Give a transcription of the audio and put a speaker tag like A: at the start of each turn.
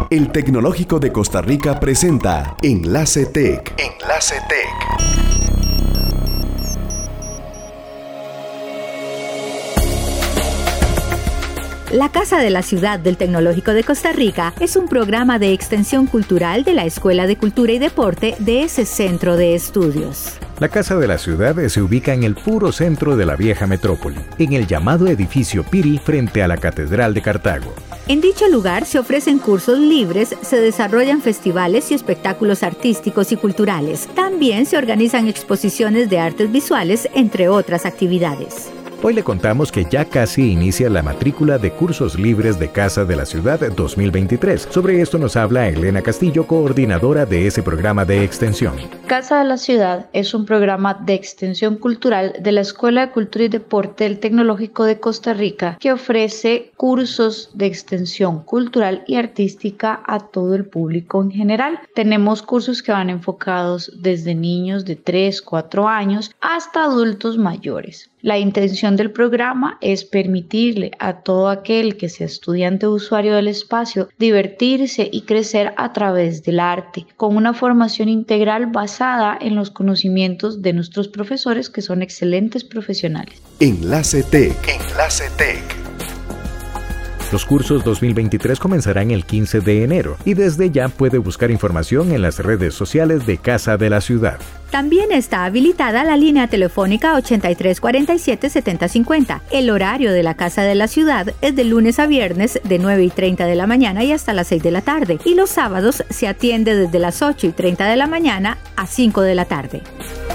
A: El Tecnológico de Costa Rica presenta Enlace Tech. Enlace Tech.
B: La Casa de la Ciudad del Tecnológico de Costa Rica es un programa de extensión cultural de la Escuela de Cultura y Deporte de ese centro de estudios.
C: La Casa de la Ciudad se ubica en el puro centro de la vieja metrópoli, en el llamado edificio Piri frente a la Catedral de Cartago.
B: En dicho lugar se ofrecen cursos libres, se desarrollan festivales y espectáculos artísticos y culturales. También se organizan exposiciones de artes visuales, entre otras actividades.
C: Hoy le contamos que ya casi inicia la matrícula de cursos libres de Casa de la Ciudad 2023. Sobre esto nos habla Elena Castillo, coordinadora de ese programa de extensión.
D: Casa de la Ciudad es un programa de extensión cultural de la Escuela de Cultura y Deporte del Tecnológico de Costa Rica que ofrece cursos de extensión cultural y artística a todo el público en general. Tenemos cursos que van enfocados desde niños de 3, 4 años hasta adultos mayores. La intención del programa es permitirle a todo aquel que sea estudiante o usuario del espacio divertirse y crecer a través del arte, con una formación integral basada en los conocimientos de nuestros profesores que son excelentes profesionales.
A: Enlace Tech. Enlace Tech.
C: Los cursos 2023 comenzarán el 15 de enero y desde ya puede buscar información en las redes sociales de Casa de la Ciudad.
B: También está habilitada la línea telefónica 8347-7050. El horario de la Casa de la Ciudad es de lunes a viernes de 9:30 de la mañana y hasta las 6 de la tarde. Y los sábados se atiende desde las 8:30 de la mañana a 5 de la tarde.